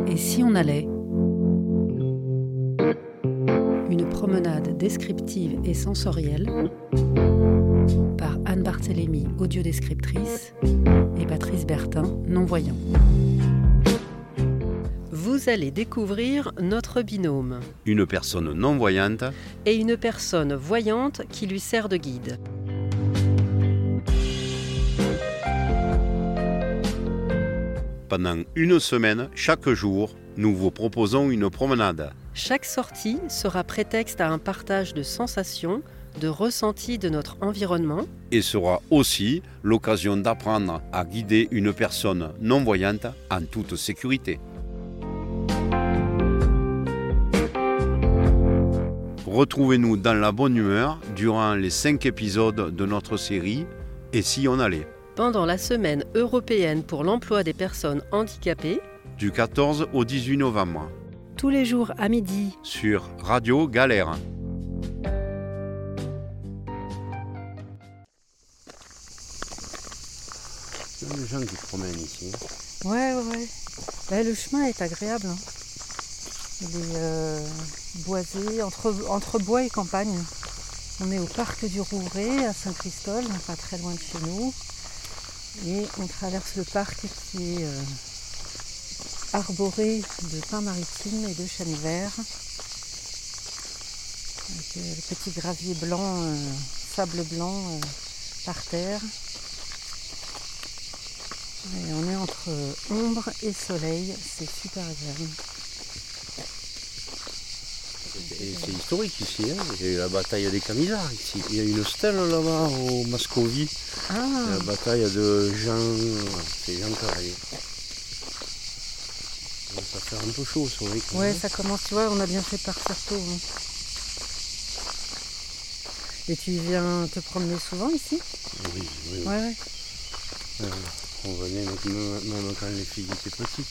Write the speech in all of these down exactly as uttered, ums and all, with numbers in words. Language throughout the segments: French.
Et si on allait ? Une promenade descriptive et sensorielle par Anne Barthélémy, audiodescriptrice, et Patrice Bertin, non-voyant. Vous allez découvrir notre binôme. Une personne non-voyante et une personne voyante qui lui sert de guide. Pendant une semaine, chaque jour, nous vous proposons une promenade. Chaque sortie sera prétexte à un partage de sensations, de ressentis de notre environnement. Et sera aussi l'occasion d'apprendre à guider une personne non-voyante en toute sécurité. Retrouvez-nous dans la bonne humeur durant les cinq épisodes de notre série « Et si on allait ?» pendant la semaine européenne pour l'emploi des personnes handicapées, du quatorze au dix-huit novembre. Tous les jours à midi, sur Radio Galère. Il y a des gens qui se promènent ici. Ouais, ouais, ouais. Ben, le chemin est agréable. Hein. Il est euh, boisé, entre, entre bois et campagne. On est au parc du Rouvray, à Saint-Christol, pas très loin de chez nous. Et on traverse le parc qui est euh, arboré de pins maritimes et de chênes verts. Avec euh, le petit gravier blanc, euh, sable blanc euh, par terre. Et on est entre ombre et soleil, c'est super agréable. Et c'est historique ici, hein. Il y a eu la bataille des Camisards ici. Il y a une stèle là-bas au Mascovie. Ah. La bataille de Jean, c'est Jean Carrier. Ça fait un peu chaud au soleil. Ouais, même. Ça commence, tu vois, on a bien fait de partir tôt. Hein. Et tu viens te promener souvent ici ? Oui, oui. Ouais, ouais. Euh, on venait même, même quand les filles étaient petites.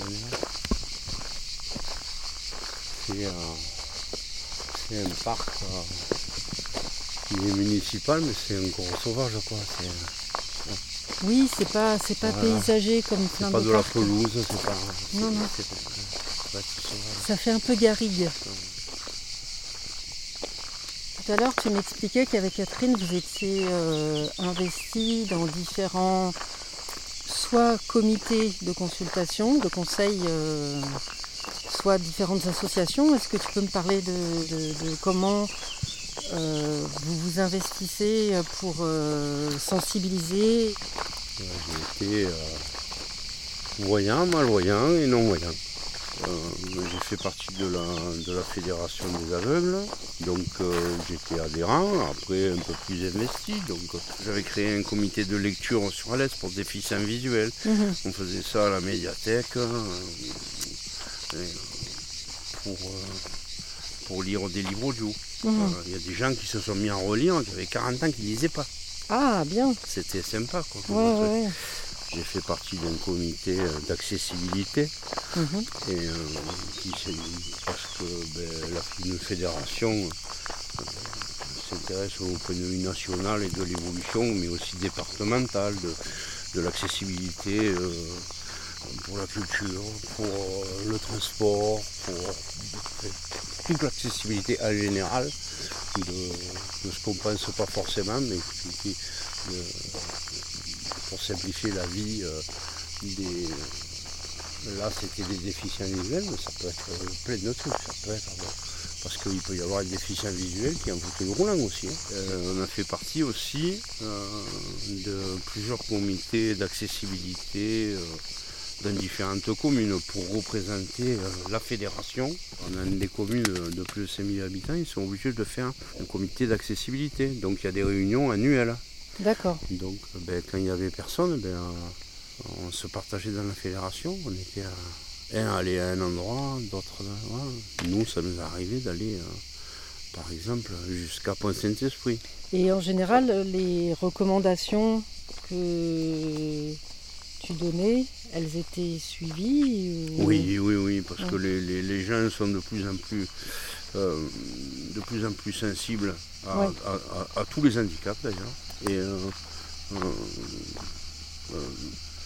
C'est, euh, c'est un parc euh, qui est municipal, mais c'est encore sauvage, quoi. C'est, euh, oui, c'est pas, c'est pas voilà. Paysagé comme plein de parcs. C'est pas de parcs. La pelouse, c'est pas. Non, non. C'est, c'est, c'est, c'est, c'est ça fait un peu garrigue. Tout à l'heure, tu m'expliquais qu'avec Catherine, vous étiez euh, investis dans différents, soit comités de consultation, de conseil, euh, soit différentes associations. Est-ce que tu peux me parler de, de, de comment euh, vous vous investissez pour euh, sensibiliser ? J'ai été euh, voyant, malvoyant et non-voyant. Euh, j'ai fait partie de la, de la Fédération des aveugles, donc euh, j'étais adhérent, après un peu plus investi, donc euh, j'avais créé un comité de lecture sur l'Est pour déficients visuels. Mmh. On faisait ça à la médiathèque euh, pour, euh, pour lire des livres audio. Il mmh. euh, y a des gens qui se sont mis à relire, qui avaient quarante ans, qui ne lisaient pas. Ah, bien. C'était sympa, quoi. Ouais, ouais. J'ai fait partie d'un comité d'accessibilité mmh. et euh, qui, parce que ben, la, une fédération euh, s'intéresse au point de vue national et de l'évolution, mais aussi départemental, de, de l'accessibilité euh, pour la culture, pour euh, le transport, pour, pour toute l'accessibilité en général, de, de ce qu'on ne pense pas forcément, mais qui, qui de, pour simplifier la vie euh, des... Là c'était des déficients visuels, mais ça peut être euh, plein de trucs, ça peut être euh, parce qu'il peut y avoir des déficients visuels qui en fauteuil roulant aussi. Hein. Euh, on a fait partie aussi euh, de plusieurs comités d'accessibilité euh, dans différentes communes pour représenter euh, la fédération. On a des communes de plus de cinq mille habitants, ils sont obligés de faire un comité d'accessibilité, donc il y a des réunions annuelles. D'accord. Donc ben, quand il n'y avait personne, ben, on se partageait dans la fédération. On était à, un aller à un endroit, d'autres. Voilà. Nous, ça nous est arrivé d'aller, euh, par exemple, jusqu'à Pont-Saint-Esprit. Et en général, les recommandations que tu donnais, elles étaient suivies ou... Oui, oui, oui, parce ouais. que les, les, les gens sont de plus en plus, euh, de plus en plus sensibles à, ouais. à, à, à tous les handicaps d'ailleurs. Et euh, euh, euh,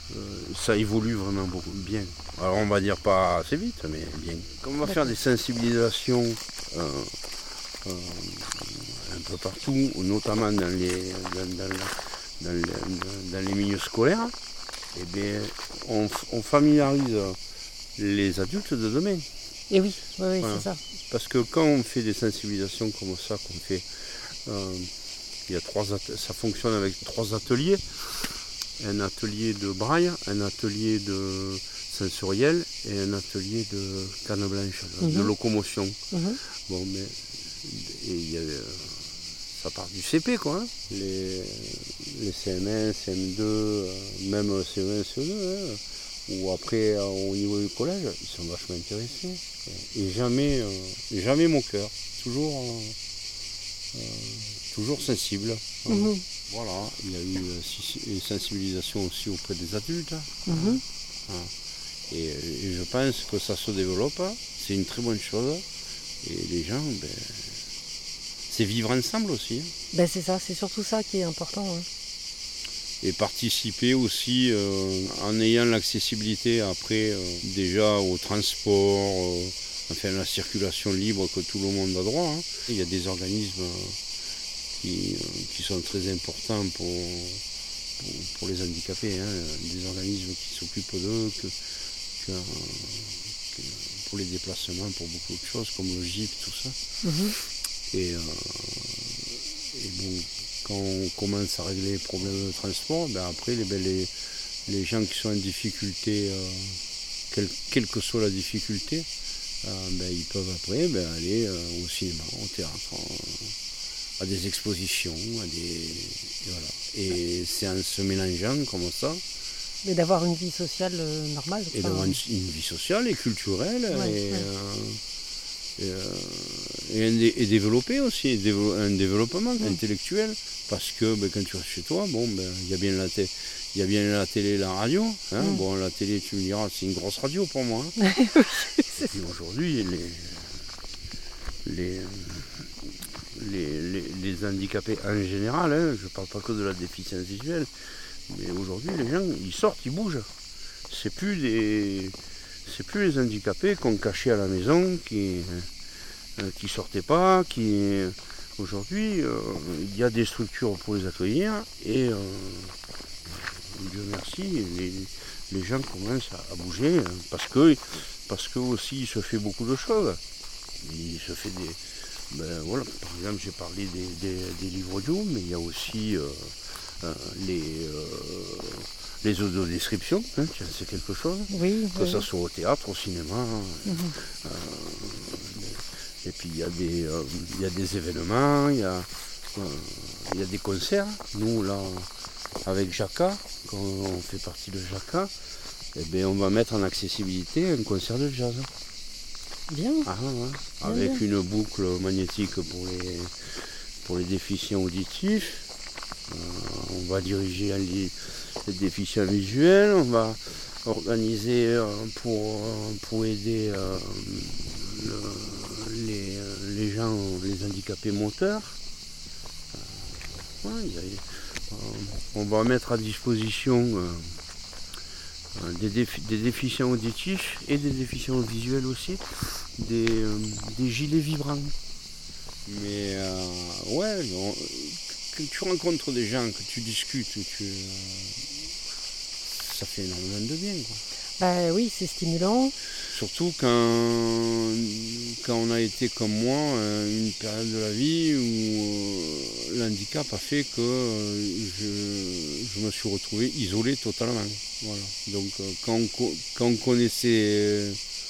euh, ça évolue vraiment beaucoup bien. Alors on va dire pas assez vite, mais bien. Comme on va faire des sensibilisations euh, euh, un peu partout, notamment dans les, dans, dans, dans, les, dans les milieux scolaires, eh bien, on, on familiarise les adultes de demain. Et oui, oui, oui Voilà. c'est ça. Parce que quand on fait des sensibilisations comme ça, qu'on fait, euh, il y a trois ça fonctionne avec trois ateliers. Un atelier de braille, un atelier de sensoriel et un atelier de canne blanche, mm-hmm. de locomotion. Mm-hmm. Bon, mais et il y a, ça part du C P, quoi. Hein. Les, les C M un, C M deux, euh, même C E un, C E deux, hein, ou après euh, au niveau du collège, ils sont vachement intéressés. Et jamais, euh, jamais moqueur, toujours, euh, euh, toujours sensible. Hein. Mm-hmm. Voilà, il y a eu une sensibilisation aussi auprès des adultes. Mm-hmm. Hein. Et, et je pense que ça se développe, c'est une très bonne chose. Et les gens, ben, c'est vivre ensemble aussi. Ben c'est ça, c'est surtout ça qui est important. Hein. Et participer aussi euh, en ayant l'accessibilité après euh, déjà au transport, euh, enfin la circulation libre que tout le monde a droit. Hein. Il y a des organismes euh, qui, euh, qui sont très importants pour, pour, pour les handicapés, hein. Des organismes qui s'occupent d'eux, que, que, que pour les déplacements, pour beaucoup de choses comme le G I P, tout ça. Mm-hmm. Et, euh, et bon, quand on commence à régler les problèmes de transport, ben après les, ben les, les gens qui sont en difficulté, euh, quelle, quelle que soit la difficulté, euh, ben ils peuvent après ben aller euh, au cinéma, au théâtre, euh, à des expositions, à des, et voilà. Et c'est en se mélangeant comme ça. Mais d'avoir une vie sociale euh, normale. Et d'avoir une, une vie sociale et culturelle, ouais, et, ouais. Euh, et, euh, et, un, et développer aussi, un développement mmh. intellectuel. Parce que ben, quand tu restes chez toi, bon, ben, y a bien la télé, il y a bien la télé et la radio. Hein. Mmh. Bon, la télé, tu me diras, c'est une grosse radio pour moi. Hein. Et puis aujourd'hui, les, les, les, les, les handicapés en général, hein, je ne parle pas que de la déficience visuelle, mais aujourd'hui, les gens, ils sortent, ils bougent. C'est plus des, c'est plus les handicapés qu'on cachait à la maison, qui euh, qui sortaient pas, qui... Aujourd'hui, euh, il y a des structures pour les accueillir et, euh, Dieu merci, les, les gens commencent à, à bouger parce que, parce que aussi il se fait beaucoup de choses. Il se fait des... Ben, voilà, par exemple, j'ai parlé des, des, des livres audio, mais il y a aussi euh, euh, les... Euh, les audiodescriptions, hein, c'est quelque chose, oui, que oui. ce soit au théâtre, au cinéma. Mm-hmm. euh, et puis il y, euh, y a des événements, il y, euh, y a des concerts. Nous, là, avec Jacka, quand on fait partie de Jacka, eh bien, on va mettre en accessibilité un concert de jazz. Bien. Ah, ouais. Bien avec bien. Une boucle magnétique pour les, pour les déficients auditifs. Euh, on va diriger les, les déficients visuels, on va organiser euh, pour, pour aider euh, le, les, les gens, les handicapés moteurs. Euh, ouais, y a, euh, on va mettre à disposition euh, des, défi, des déficients auditifs et des déficients visuels aussi, des, euh, des gilets vibrants. Mais euh, ouais, on, que tu rencontres des gens, que tu discutes, tu, euh, ça fait énormément de bien, quoi. Bah oui, c'est stimulant. Surtout quand, quand on a été comme moi, une période de la vie où l'handicap a fait que je, je me suis retrouvé isolé totalement. Voilà. Donc quand on, quand on connaissait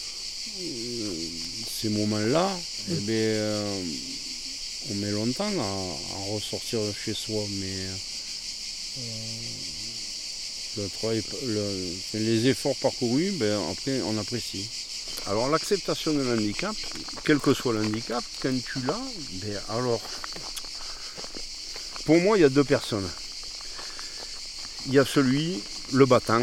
ces moments-là, mmh. eh bien, on met longtemps à, à ressortir de chez soi, mais euh, le travail, le, les efforts parcourus, ben, après on apprécie. Alors l'acceptation de l'handicap, quel que soit l'handicap, quand tu l'as, ben, alors pour moi il y a deux personnes. Il y a celui, le battant,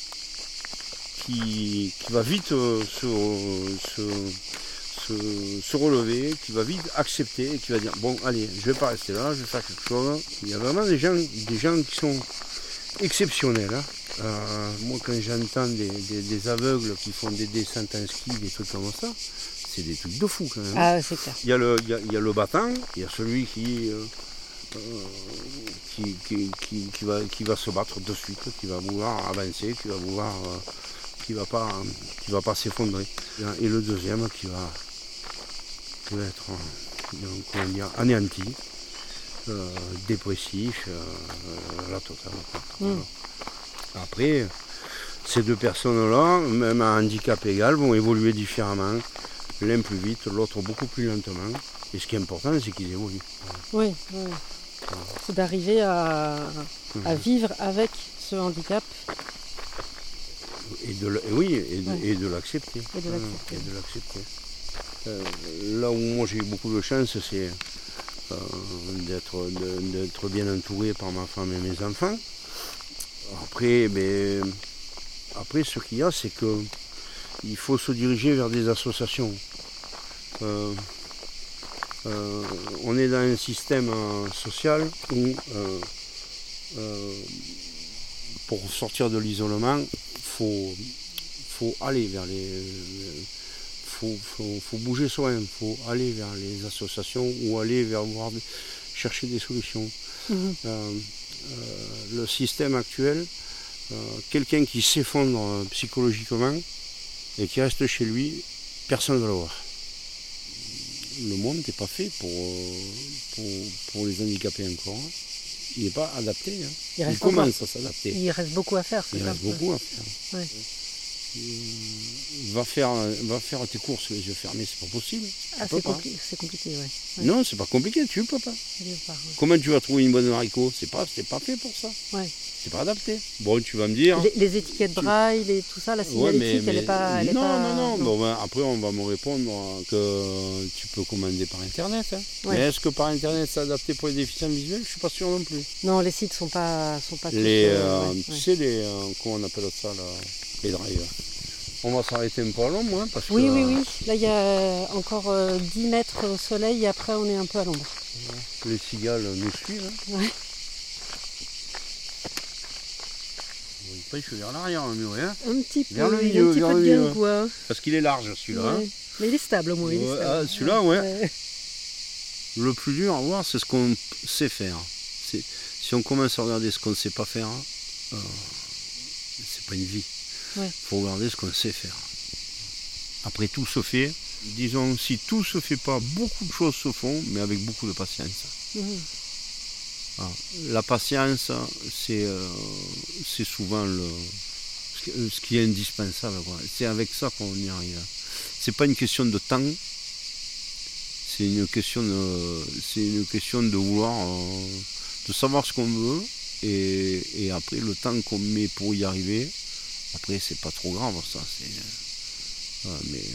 qui, qui va vite euh, se, se, se, se relever, qui va vite accepter et qui va dire bon allez, je vais pas rester là, je vais faire quelque chose. Il y a vraiment des gens, des gens qui sont exceptionnels, hein, Euh, moi, quand j'entends des, des, des aveugles qui font des descentes en ski, des trucs comme ça, c'est des trucs de fou quand même. Ah, c'est clair. Il y a le, il y a, il y a le battant, il y a celui qui, euh, euh, qui, qui, qui, qui, va, qui va se battre de suite, qui va vouloir avancer, qui va vouloir, euh, qui va pas, qui va pas s'effondrer. Et le deuxième qui va, qui va être, euh, comment dire, anéanti, euh, dépressif, euh, la totale. Mm. Après, ces deux personnes-là, même à handicap égal, vont évoluer différemment. L'un plus vite, l'autre beaucoup plus lentement. Et ce qui est important, c'est qu'ils évoluent. Oui, oui. C'est d'arriver à, à vivre avec ce handicap. Et de, oui, et de, ouais. et de l'accepter. Et de l'accepter. Et de l'accepter. Euh, là où moi j'ai eu beaucoup de chance, c'est euh, d'être, de, d'être bien entouré par ma femme et mes enfants. Après, ben, après ce qu'il y a, c'est qu'il faut se diriger vers des associations. Euh, euh, on est dans un système euh, social où euh, euh, pour sortir de l'isolement, il faut, faut aller vers les... faut, faut, faut bouger soi-même, il faut aller vers les associations ou aller vers voir, chercher des solutions. Mmh. Euh, Euh, le système actuel, euh, quelqu'un qui s'effondre euh, psychologiquement et qui reste chez lui, personne ne va le voir. Le monde n'est pas fait pour, euh, pour, pour les handicapés encore. Hein. Il n'est pas adapté. Hein. Il, il commence à s'adapter. Il reste beaucoup à faire. Il ça. reste beaucoup à faire. Ouais. Va faire, va faire tes courses les yeux fermés, c'est pas possible. Ah, c'est, compli- c'est compliqué, ouais. ouais. Non, c'est pas compliqué, tu peux pas. Pas, ouais. Comment tu vas trouver une bonne haricot? C'est pas, c'est pas fait pour ça. Ouais. C'est pas adapté. Bon, tu vas me dire. Les, les étiquettes braille, et tout ça, la signalétique, ouais, mais, mais, elle n'est pas. Elle non, est pas... non, non, non. Bon, ben, après, on va me répondre que tu peux commander par internet. Hein. Ouais. Mais est-ce que par internet c'est adapté pour les déficients visuels? Je suis pas sûr non plus. Non, les sites sont pas, sont pas. Les, tous, euh, ouais, tu ouais. sais les, euh, comment on appelle ça là, les drives. On va s'arrêter un peu à l'ombre, hein, parce oui, que... Oui, oui, oui. Là, il y a encore euh, dix mètres au soleil et après, on est un peu à l'ombre. Les cigales nous suivent. Hein. Ouais. Je suis vers l'arrière, le mur, hein. Un petit peu, vers le oui, milieu, un petit vers peu le de milieu. Guingois. Parce qu'il est large, celui-là. Ouais. Hein. Mais il est stable, au moins. Il est stable. Ah, celui-là, ouais. ouais. Le plus dur à voir, c'est ce qu'on sait faire. C'est... Si on commence à regarder ce qu'on ne sait pas faire, euh, c'est pas une vie. Il ouais. faut regarder ce qu'on sait faire. Après, tout se fait. Disons, si tout ne se fait pas, beaucoup de choses se font, mais avec beaucoup de patience. Mmh. Ah, la patience, c'est, euh, c'est souvent le, ce qui est indispensable. Quoi. C'est avec ça qu'on y arrive. C'est pas une question de temps, c'est une question de, c'est une question de vouloir, euh, de savoir ce qu'on veut, et, et après le temps qu'on met pour y arriver, après c'est pas trop grave ça. C'est, euh, mais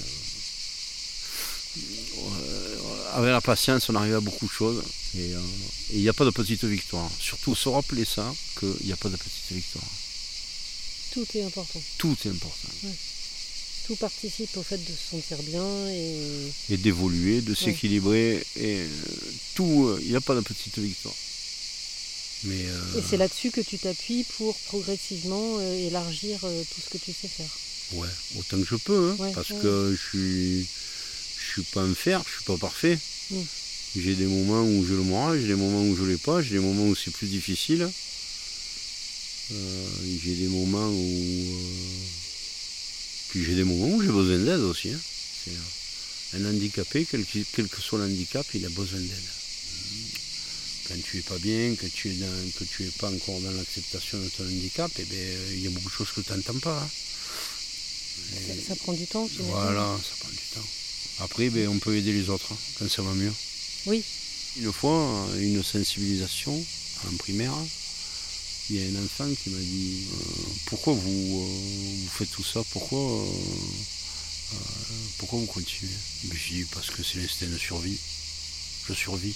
euh, avec la patience, on arrive à beaucoup de choses. Et il n'y a pas de petite victoire. Surtout se rappeler ça, qu'il n'y a pas de petite victoire. Tout est important. Tout est important. Ouais. Tout participe au fait de se sentir bien et, et d'évoluer, de s'équilibrer. Ouais. Et tout, il n'y a pas de petite victoire. Mais euh... Et c'est là-dessus que tu t'appuies pour progressivement euh, élargir euh, tout ce que tu sais faire. Ouais, autant que je peux, hein, ouais, parce ouais. que je suis, je suis pas un fer, je suis pas parfait. Mm. J'ai des moments où j'ai le moral, j'ai des moments où je l'ai pas, j'ai des moments où c'est plus difficile. Euh, j'ai des moments où... Euh... Puis j'ai des moments où j'ai besoin d'aide aussi. Hein. C'est un handicapé, quel, quel que soit l'handicap, il a besoin d'aide. Quand tu es pas bien, que tu es dans, que tu es pas encore dans l'acceptation de ton handicap, eh bien, il y a beaucoup de choses que tu n'entends pas. Hein. Ça, ça prend du temps, tu Voilà, ça prend du temps. Après, ben, on peut aider les autres hein, quand ça va mieux. Oui. Une fois, une sensibilisation en primaire, il y a un enfant qui m'a dit euh, pourquoi vous, euh, vous faites tout ça, pourquoi, euh, euh, pourquoi vous continuez? Je lui ai dit parce que c'est l'instinct de survie. Je survis.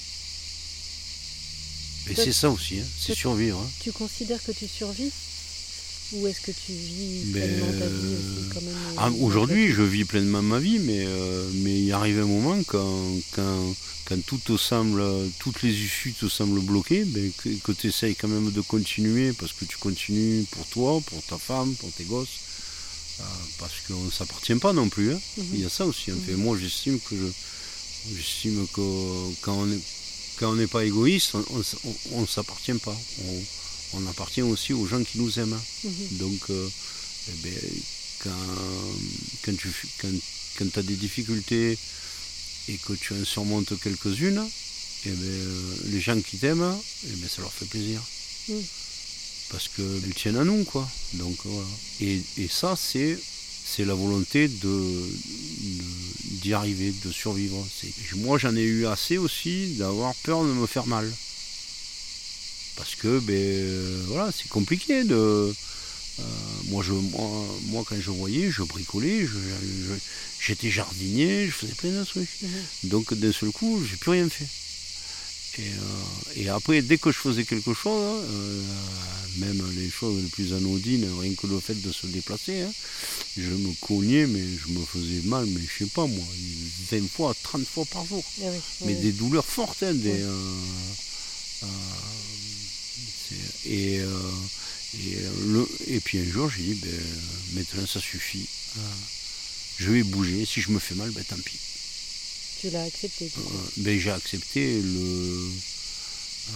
Et c'est ça aussi, hein, c'est survivre. Hein. Tu considères que tu survis? Ou est-ce que tu vis pleinement ta vie aussi quand même? Ah, aujourd'hui, je vis pleinement ma vie, mais, euh, mais il arrive un moment quand, quand, quand tout te semble, toutes les issues te semblent bloquées, ben, que, que tu essayes quand même de continuer, parce que tu continues pour toi, pour ta femme, pour tes gosses, euh, parce qu'on ne s'appartient pas non plus. Hein. Mm-hmm. Il y a ça aussi. En fait. Mm-hmm. Moi, j'estime que je, j'estime que quand on est, quand on n'est pas égoïste, on ne s'appartient pas. On, on appartient aussi aux gens qui nous aiment. Mm-hmm. Donc, euh, eh ben, quand, quand tu quand, quand tu as des difficultés et que tu en surmontes quelques-unes, eh ben, euh, les gens qui t'aiment, eh ben, ça leur fait plaisir. Mm. Parce qu'ils tiennent à nous, quoi. Donc, voilà. Et, et ça, c'est, c'est la volonté de, de, d'y arriver, de survivre. C'est, moi, j'en ai eu assez aussi d'avoir peur de me faire mal. Parce que, ben, euh, voilà, c'est compliqué de... Euh, moi, je, moi, moi, quand je voyais, je bricolais, je, je, j'étais jardinier, je faisais plein de trucs. Mmh. Donc, d'un seul coup, j'ai plus rien fait. Et, euh, et après, dès que je faisais quelque chose, euh, même les choses les plus anodines, rien que le fait de se déplacer, hein, je me cognais, mais je me faisais mal, mais je sais pas moi, vingt fois, trente fois par jour. Ah oui, mais oui. Des douleurs fortes, hein, des, oui. euh, euh, c'est, et... Euh, Et, le, et puis un jour, j'ai dit, ben, maintenant ça suffit, euh, je vais bouger, si je me fais mal, ben, tant pis. Tu l'as accepté euh, ben, J'ai accepté le... Euh,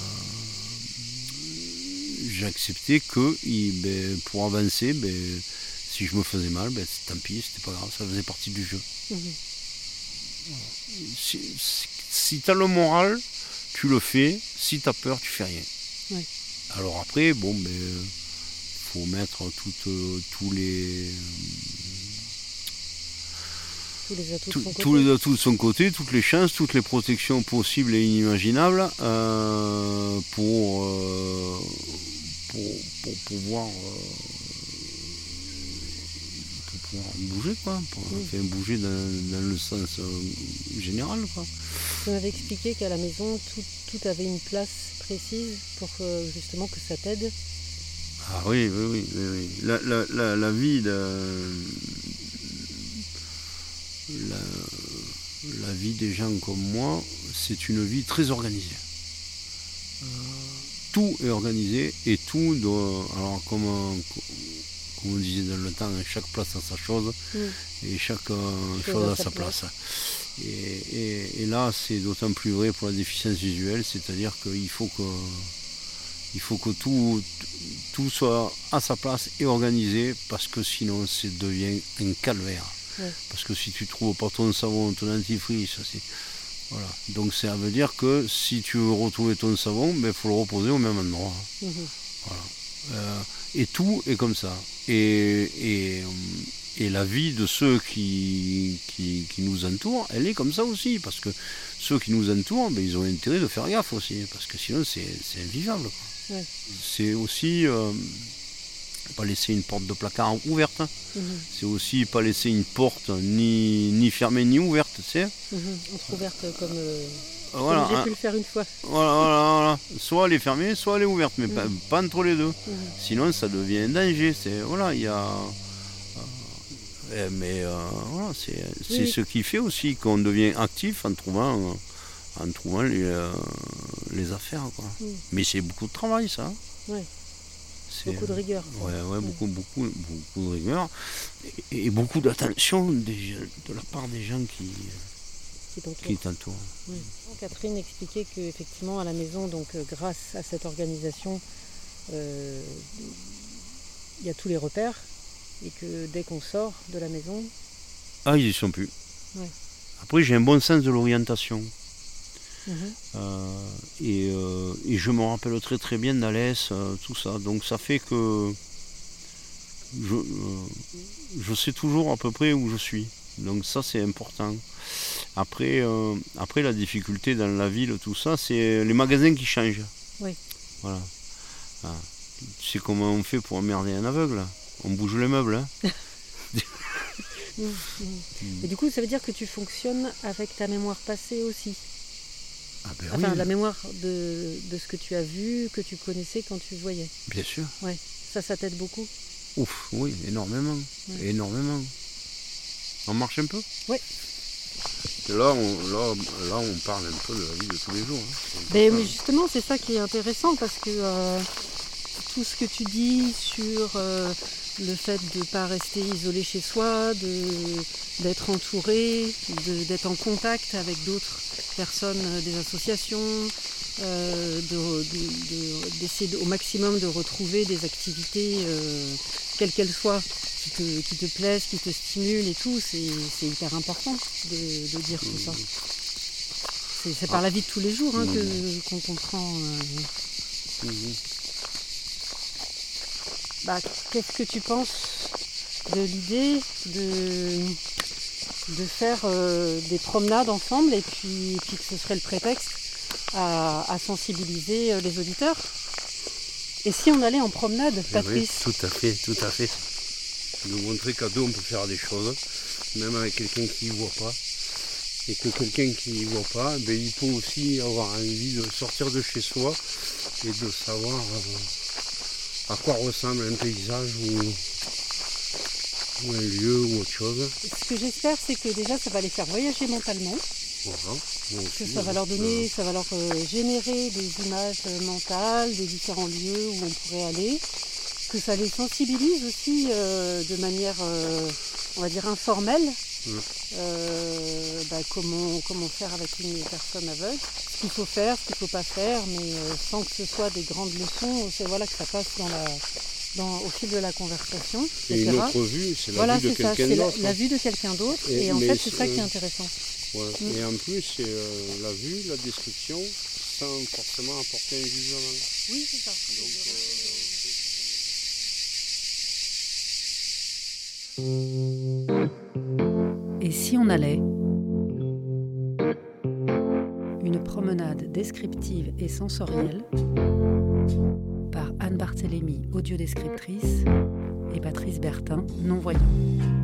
j'ai accepté que il, ben, pour avancer, ben, si je me faisais mal, ben, tant pis, c'était pas grave, ça faisait partie du jeu. Mmh. Si, si, si tu as le moral, tu le fais, si tu as peur, tu fais rien. Oui. Alors après, bon, ben... faut mettre toutes, euh, tous les tous les, atouts tout, de son tous les atouts de son côté, toutes les chances, toutes les protections possibles et inimaginables euh, pour, euh, pour pour pouvoir euh, pour pouvoir bouger quoi, pour oui. faire bouger dans, dans le sens euh, général quoi. Tu m'avais expliqué qu'à la maison tout, tout avait une place précise pour euh, justement que ça t'aide. Ah oui, oui, oui, oui, oui. La, la, la, la vie de, la, la vie des gens comme moi, c'est une vie très organisée. Euh, tout est organisé et tout doit, alors comme, comme on disait dans le temps, chaque place a sa chose mm. et chaque euh, chose a sa place. place. Et, et, et là, c'est d'autant plus vrai pour la déficience visuelle, c'est-à-dire qu'il faut que Il faut que tout, tout soit à sa place et organisé parce que sinon ça devient un calvaire. Ouais. Parce que si tu trouves pas ton savon, ton dentifrice, c'est... Voilà. Donc ça veut dire que si tu veux retrouver ton savon, il ben, faut le reposer au même endroit. Mmh. Voilà. Euh, et tout est comme ça. Et, et, et la vie de ceux qui, qui, qui nous entourent, elle est comme ça aussi. Parce que ceux qui nous entourent, ben, ils ont intérêt de faire gaffe aussi. Parce que sinon c'est, c'est invivable. Quoi. Ouais. C'est aussi euh, pas laisser une porte de placard ouverte. Mmh. C'est aussi pas laisser une porte ni, ni fermée ni ouverte, tu sais. Mmh. Entrouverte comme, euh, voilà, comme j'ai hein. pu le faire une fois. Voilà, voilà, voilà. Soit elle est fermée, soit elle est ouverte, mais mmh. pas, pas entre les deux. Mmh. Sinon ça devient un danger. C'est, voilà, il y a. Euh, mais euh, voilà, c'est, c'est oui. ce qui fait aussi qu'on devient actif en trouvant. Euh, en trouvant les, euh, les affaires. Quoi. Mm. Mais c'est beaucoup de travail, ça. Oui, beaucoup de rigueur. Oui, ouais, mm. beaucoup, beaucoup, beaucoup de rigueur. Et, et beaucoup d'attention des, de la part des gens qui, qui t'entourent. Qui t'entourent. Oui. Catherine expliquait qu'effectivement, à la maison, donc, euh, grâce à cette organisation, euh, il y a tous les repères. Et que dès qu'on sort de la maison... Ah, ils n'y sont plus. Ouais. Après, j'ai un bon sens de l'orientation. Mmh. Euh, et, euh, et je me rappelle très très bien d'Alès, euh, tout ça. Donc ça fait que je, euh, je sais toujours à peu près où je suis. Donc ça c'est important. Après, euh, après la difficulté dans la ville, tout ça, c'est les magasins qui changent. Oui. Voilà. Ah. Tu sais comment on fait pour emmerder un aveugle? On bouge les meubles. Hein. mmh, mmh. Et du coup, ça veut dire que tu fonctionnes avec ta mémoire passée aussi. Ah ben enfin, oui. La mémoire de, de ce que tu as vu, que tu connaissais quand tu voyais. Bien sûr. Ouais. Ça, ça t'aide beaucoup? Ouf, oui, énormément. Ouais. Énormément. On marche un peu? Oui. Là on, là, là, on parle un peu de la vie de tous les jours. Hein. Mais, mais justement, c'est ça qui est intéressant parce que euh, tout ce que tu dis sur euh, le fait de ne pas rester isolé chez soi, de, d'être entouré, de, d'être en contact avec d'autres personnes, euh, des associations, euh, de, de, de, d'essayer de, au maximum de retrouver des activités, euh, quelles qu'elles soient, qui te, qui te plaisent, qui te stimulent et tout, c'est, c'est hyper important de, de dire tout ça. C'est, c'est par la vie de tous les jours hein, que, qu'on comprend. Euh... Mmh. Bah, qu'est-ce que tu penses de l'idée de, de faire euh, des promenades ensemble et puis, et puis que ce serait le prétexte à, à sensibiliser euh, les auditeurs? Et si on allait en promenade, Patrice? Oui, tout à fait, tout à fait. Nous montrer qu'à deux on peut faire des choses, même avec quelqu'un qui ne voit pas. Et que quelqu'un qui ne voit pas, ben, il peut aussi avoir envie de sortir de chez soi et de savoir euh, à quoi ressemble un paysage ou, ou un lieu ou autre chose. Ce que j'espère, c'est que déjà ça va les faire voyager mentalement. Voilà. Bon, que aussi, ça va leur donner, euh, ça va leur euh, générer des images euh, mentales, des différents lieux où on pourrait aller, que ça les sensibilise aussi euh, de manière, euh, on va dire, informelle, mmh. euh, bah, comment, comment faire avec une personne aveugle, ce qu'il faut faire, ce qu'il ne faut pas faire, mais euh, sans que ce soit des grandes leçons, c'est voilà, que ça passe dans la, dans, au fil de la conversation, et cetera. Et une autre vue, c'est la voilà, vue de c'est ça, quelqu'un c'est d'autre. la, la vue de quelqu'un d'autre, et, Et, en mais fait c'est ça euh, qui est intéressant. Ouais. Mm. Et en plus, c'est euh, la vue, la description, sans forcément apporter un jugement. Oui, c'est ça. Donc, euh... Et si on allait? Une promenade descriptive et sensorielle par Anne Barthélémy, audiodescriptrice, et Patrice Bertin, non-voyant.